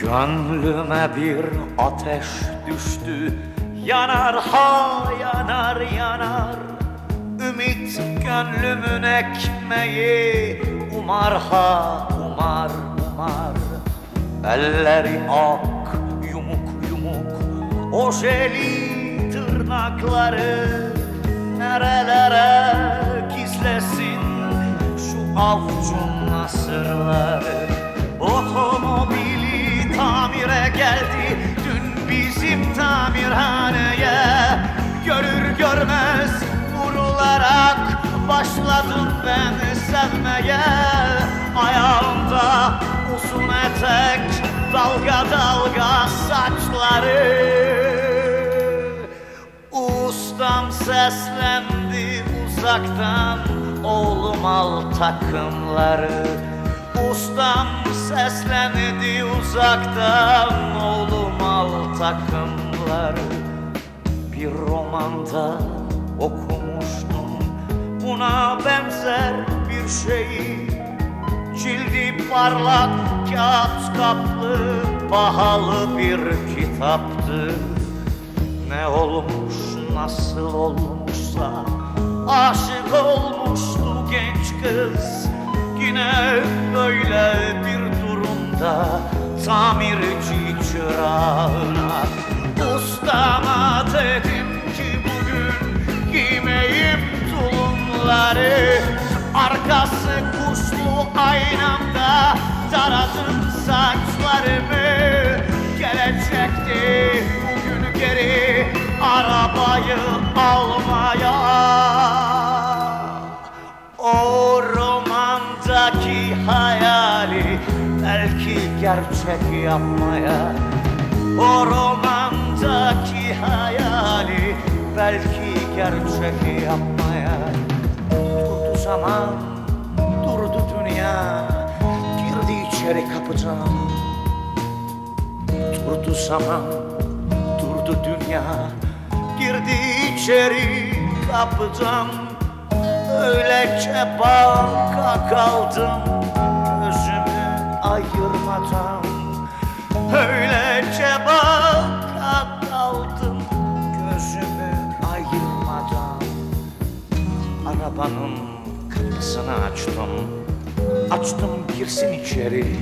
Gönlüme bir ateş düştü, yanar ha yanar yanar. Ümit gönlümün ekmeği, umar ha umar umar. Elleri ak yumuk yumuk, ojeli tırnakları nerelere gizlesin şu avucun sırları. Otomobili tamire geldi dün bizim tamirhaneye. Görür görmez vurularak başladım ben sevmeye. Ayağımda uzun etek, dalga dalga saçları. Ustam seslendi uzaktan, oğlum al takımları. Ustam seslendi uzaktan, oğlum al takımları. Bir romanda okumuştum buna benzer bir şeyi. Cildi parlak kağıt kaplı, pahalı bir kitaptı. Ne olmuş nasıl olmuşsa aşık olmuştu genç kız. Yine böyle bir durumda tamirci çırağına. Ustama dedim ki bugün giymeyim tulumları. Arkası kuşlu aynamda taradım saçlarımı. Gelecekti bugün geri arabayı almaya. O romandaki hayali belki gerçek yapmaya. O romandaki hayali belki gerçek yapmaya. Durdu zaman, durdu dünya, girdi içeri kapıdan. Durdu zaman, durdu dünya, girdi içeri kapıdan. Öylece baka kaldım gözümü ayırmadan. Öylece baka kaldım gözümü ayırmadan. Arabanın kapısını açtım, açtım girsin içeri.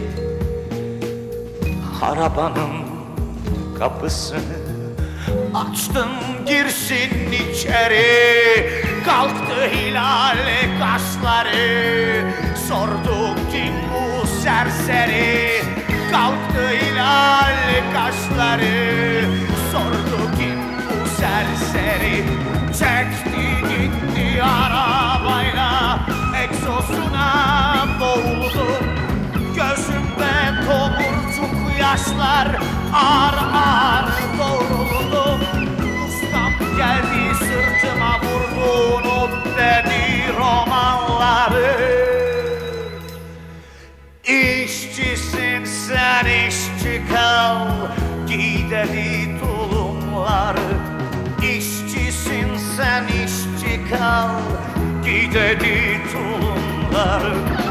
Arabanın kapısını açtım girsin içeri. Kalktı hilal kaşları, sordu kim bu serseri. Kalktı hilal kaşları, sordu kim bu serseri. Çekti gitti arabayla, egzozuna boğuldum. Gözümde tomurcuk yaşlar, ağır ağır doğruldum. Ustam geldi sırtıma vurdu, unut dedi romanları. İşçisin sen işçi kal, giy dedi tulumları. İşçisin sen işçi kal, giy dedi tulumları.